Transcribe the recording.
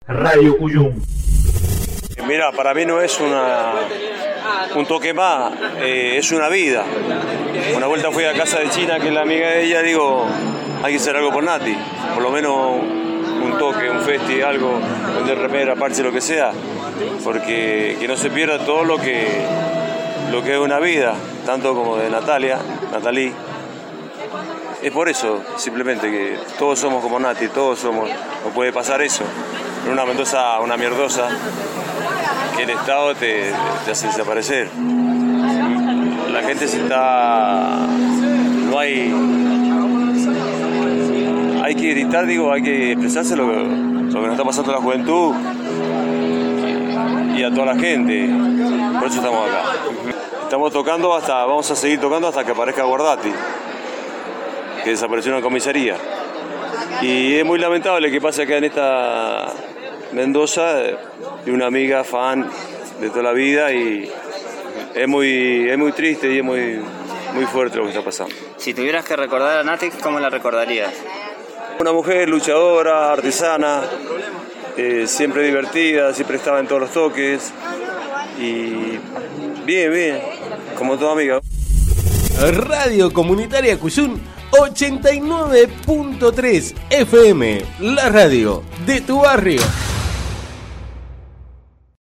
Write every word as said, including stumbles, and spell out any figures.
Radio Cuyum. Mira, para mí no es una un toque más, eh, es una vida. Una vuelta fui a casa de China, que es la amiga de ella, digo, hay que hacer algo por Nati, por lo menos un toque, un festi, algo, vender remera, parche, lo que sea, porque que no se pierda todo lo que lo que es una vida, tanto como de Natalia, Natalí. Es por eso, simplemente, que todos somos como Nati, todos somos, no puede pasar eso. En una Mendoza, una mierdosa, que el Estado te, te hace desaparecer. La gente se está... no hay... hay que gritar, digo, hay que expresarse lo que, lo que nos está pasando a la juventud y a toda la gente. Por eso estamos acá. Estamos tocando hasta, vamos a seguir tocando hasta que aparezca Guardati, que desapareció en la comisaría. Y es muy lamentable que pase acá en esta Mendoza, de una amiga fan de toda la vida, y es muy, es muy triste y es muy, muy fuerte lo que está pasando. Si tuvieras que recordar a Nati, ¿cómo la recordarías? Una mujer luchadora, artesana, eh, siempre divertida, siempre estaba en todos los toques y bien, bien, como toda amiga. Radio Comunitaria Cuyum ochenta y nueve punto tres F M, la radio de tu barrio.